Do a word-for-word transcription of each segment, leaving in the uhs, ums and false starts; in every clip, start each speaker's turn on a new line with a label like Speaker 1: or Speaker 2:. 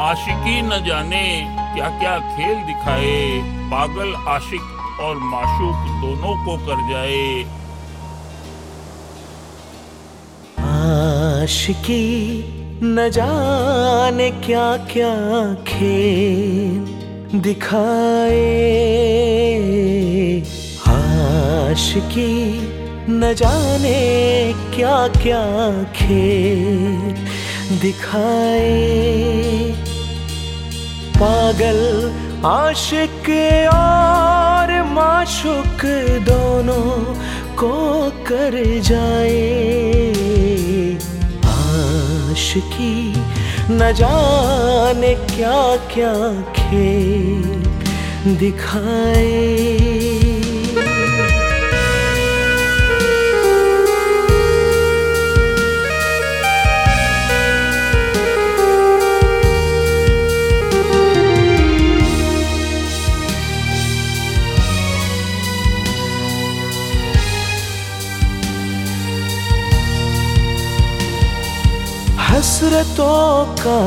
Speaker 1: आशिकी न जाने क्या क्या खेल दिखाए, पागल आशिक और माशूक दोनों को कर जाए।
Speaker 2: आशिकी न जाने क्या क्या खेल दिखाए, आशिकी न जाने क्या क्या खेल दिखाए। पागल आशिक और माशूक दोनों को कर जाए। आशिकी न जाने क्या क्या खेल दिखाए। हसरतों का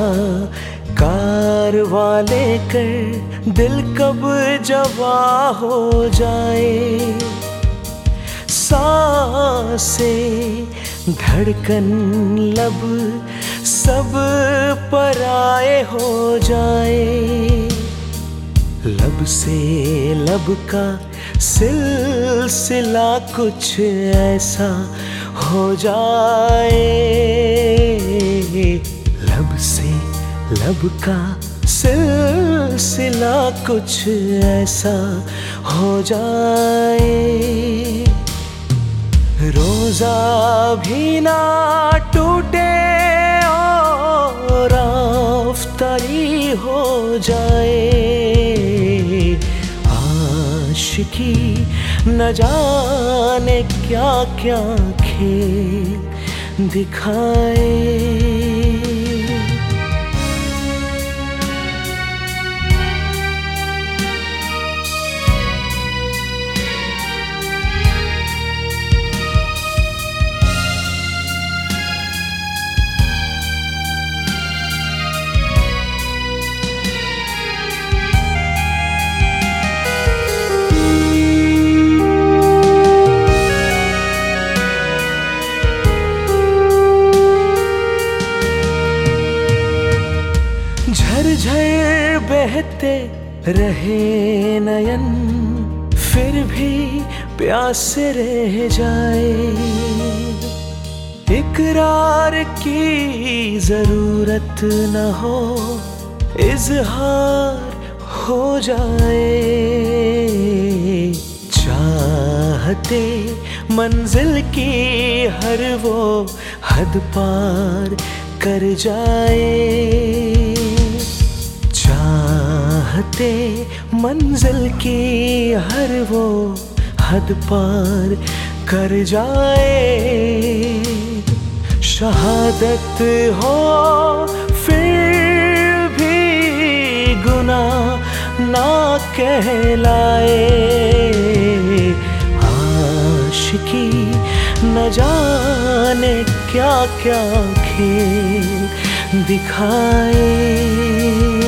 Speaker 2: कारवां लेकर दिल कब जवा हो जाए। सांसें धड़कन लब सब पराए हो जाए। लब से लब का सिलसिला कुछ ऐसा हो जाए। लब से लब का सिलसिला कुछ ऐसा हो जाए। रोजा भी ना टूटे और आफ्तारी हो जाए। आशिकी न जाने क्या क्या खेल दिखाए। झरझर बहते रहे नयन फिर भी प्यास रह जाए। इकरार की जरूरत न हो, इजहार हो जाए। चाहते मंजिल की हर वो हद पार कर जाए। चाहते मंजिल की हर वो हद पार कर जाए। शहादत हो फिर भी गुनाह ना कहलाए। आशिकी न जाने क्या क्या खेल दिखाए।